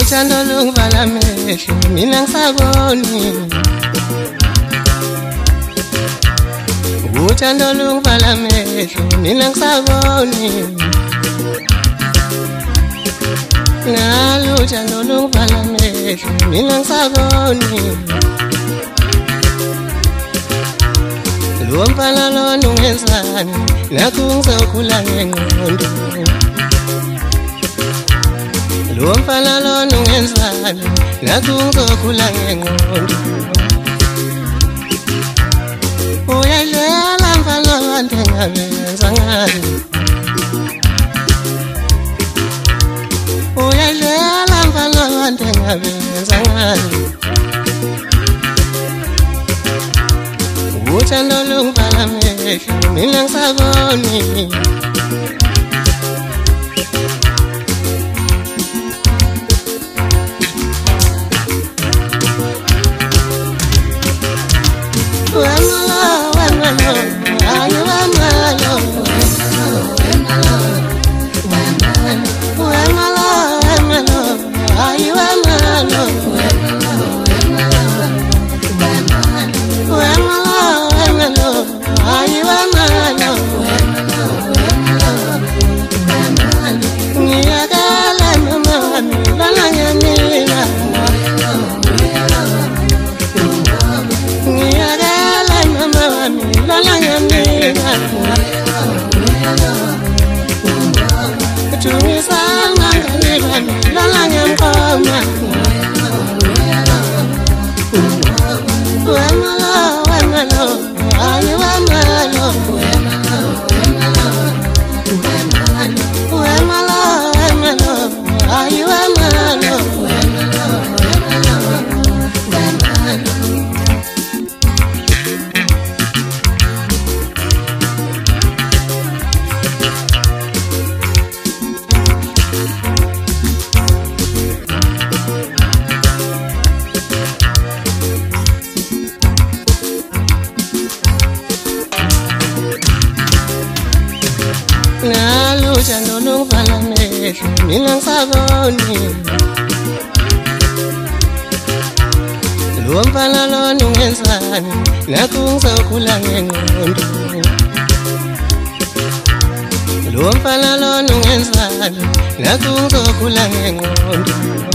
uthando lungivala amehlo mina ngisaboni uthando lungivala amehlo mina ngisaboni nalo uthando lungivala amehlo mina ngisaboni lo mfana lona ungenzani nakho ngizokhula ngengqondo lo mfana lona ungenzani nakho ngizokhula ngengqondo uyadlela mfana wande ngabenza ngani uyadlela mfana wande ngabenza ngani uthando lungivala amehlo mina ngisaboni nalo uthando lungivala amehlo mina ngisaboni lo mfana lona ungenzani nakho ngizokhula ngengqondo lo mfana lona ungenzani nakho ngizokhula ngengqondo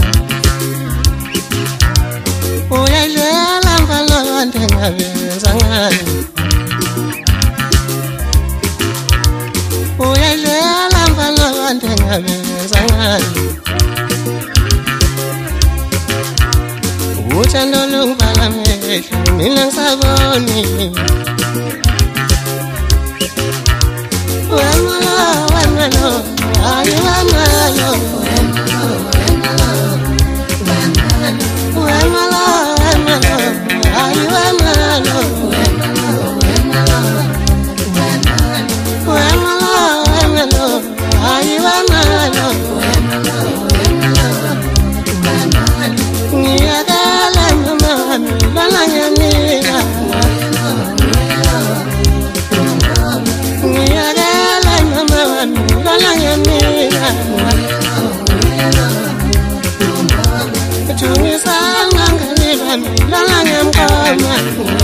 uyadlela mfana wande ngabenza ngani uyadlela mfana wande ngabenza ngani uthando lungivala amehlo mina ngisaboni wemalo wemalo hayi wemalo wemalo wemalo hayi wemalo Tungisanga ngaliba mina ngiyamkhona